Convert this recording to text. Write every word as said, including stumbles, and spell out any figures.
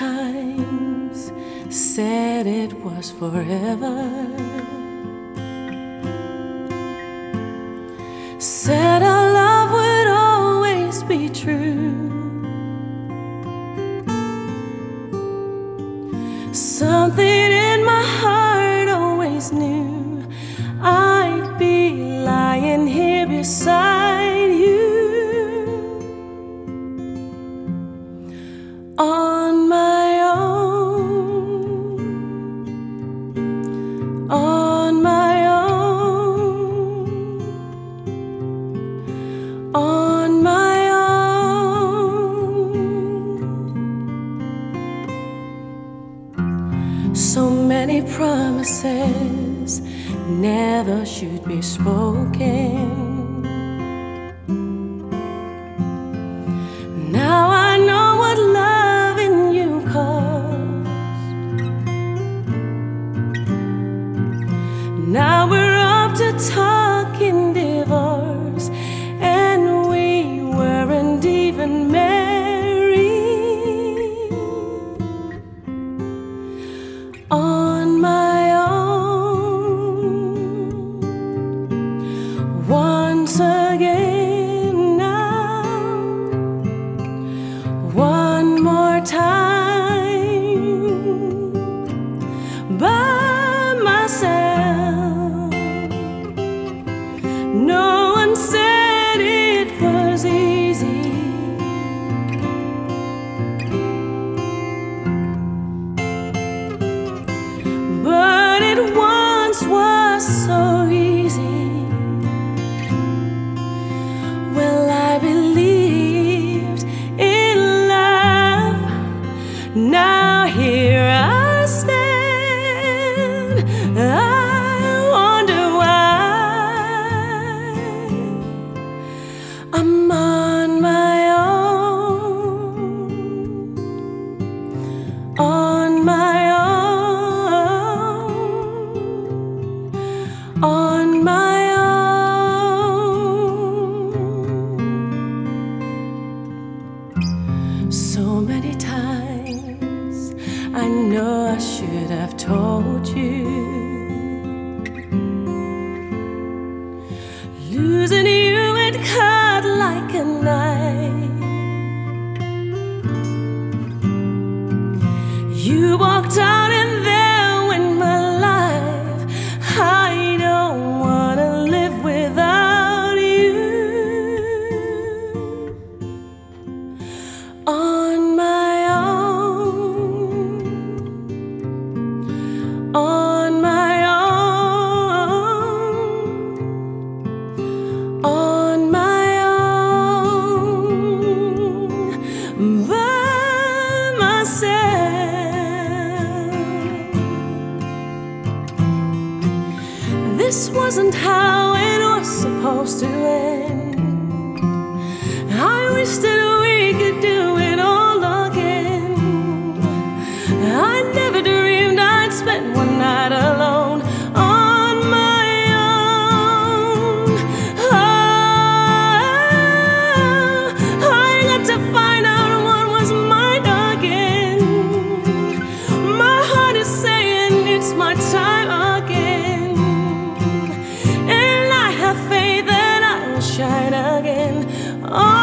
times said it was forever, said our love would always be true. Something in my heart always knew I'd be lying here beside you, on my own, on my own, on my own. So many promises never should be spoken. Now I know what loving you cost. Now we're up to talking divorce, and we weren't even married. On my own, once again now, one more time, by myself. No one said it was easy, but it once was so easy. Well, I believed in love. Now here I stand. I wonder why I'm on my own, on my own, on my own. So many times I know I should have told you, losing you it cut like a knife. You walked out and there went my life. I don't wanna live without you. On my own, on my own, on my own, by myself. This wasn't how it was supposed to end. I wish that we could do it all again. I never dreamed I'd spend one night alone, on my own. Ah, I got to find out what was mine again. My heart is saying it's my time again, and I have faith that I will shine again. Oh,